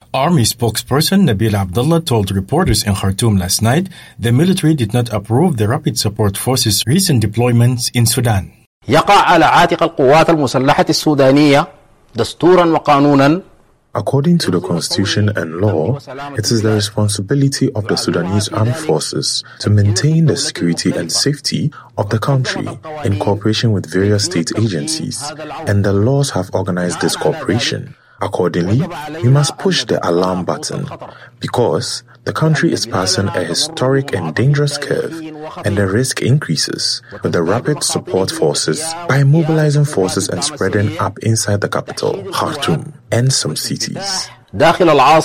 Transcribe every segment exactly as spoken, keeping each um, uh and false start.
Army spokesperson Nabil Abdullah told reporters in Khartoum last night the military did not approve the Rapid Support Forces' recent deployments in Sudan. يقع على عاتق القوات المسلحة السودانية دستورا وقانونا. According to the constitution and law, it is the responsibility of the Sudanese armed forces to maintain the security and safety of the country in cooperation with various state agencies, and the laws have organized this cooperation. Accordingly, we must push the alarm button because the country is passing a historic and dangerous curve, and the risk increases with the rapid support forces by mobilizing forces and spreading up inside the capital, Khartoum, and some cities. Abdullah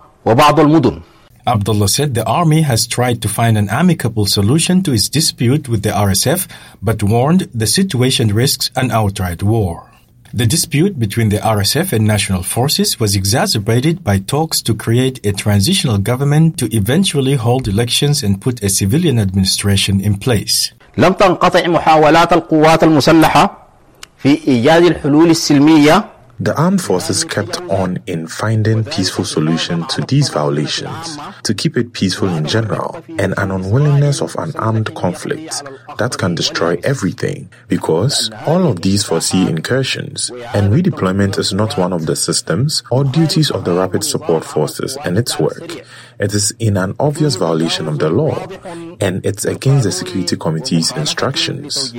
said the army has tried to find an amicable solution to its dispute with the R S F, but warned the situation risks an outright war. The dispute between the R S F and national forces was exacerbated by talks to create a transitional government to eventually hold elections and put a civilian administration in place. لم تنقطع محاولات القوات المسلحة في إيجاد الحلول السلمية. The armed forces kept on in finding peaceful solutions to these violations, to keep it peaceful in general, and an unwillingness of an armed conflict that can destroy everything, because all of these foresee incursions, and redeployment is not one of the systems or duties of the Rapid Support Forces and its work. It is in an obvious violation of the law, and it's against the Security Committee's instructions.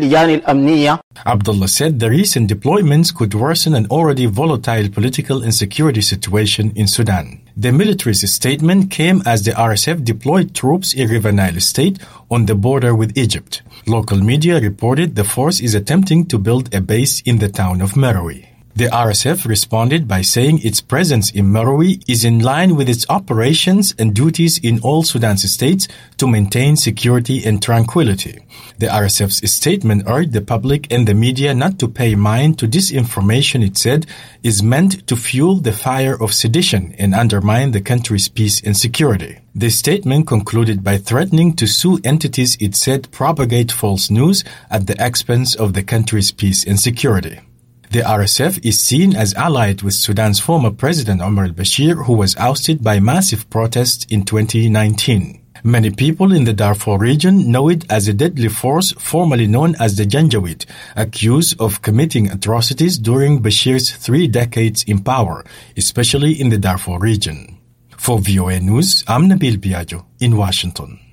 Abdullah said the recent deployments could worsen an already volatile political and security situation in Sudan. The military's statement came as the R S F deployed troops in River Nile State on the border with Egypt. Local media reported the force is attempting to build a base in the town of Merowe. The R S F responded by saying its presence in Merowe is in line with its operations and duties in all Sudan's states to maintain security and tranquility. The R S F's statement urged the public and the media not to pay mind to disinformation it said is meant to fuel the fire of sedition and undermine the country's peace and security. The statement concluded by threatening to sue entities it said propagate false news at the expense of the country's peace and security. The R S F is seen as allied with Sudan's former president Omar al-Bashir, who was ousted by massive protests in twenty nineteen. Many people in the Darfur region know it as a deadly force formerly known as the Janjaweed, accused of committing atrocities during Bashir's three decades in power, especially in the Darfur region. For V O A News, I'm Nabil Biagio in Washington.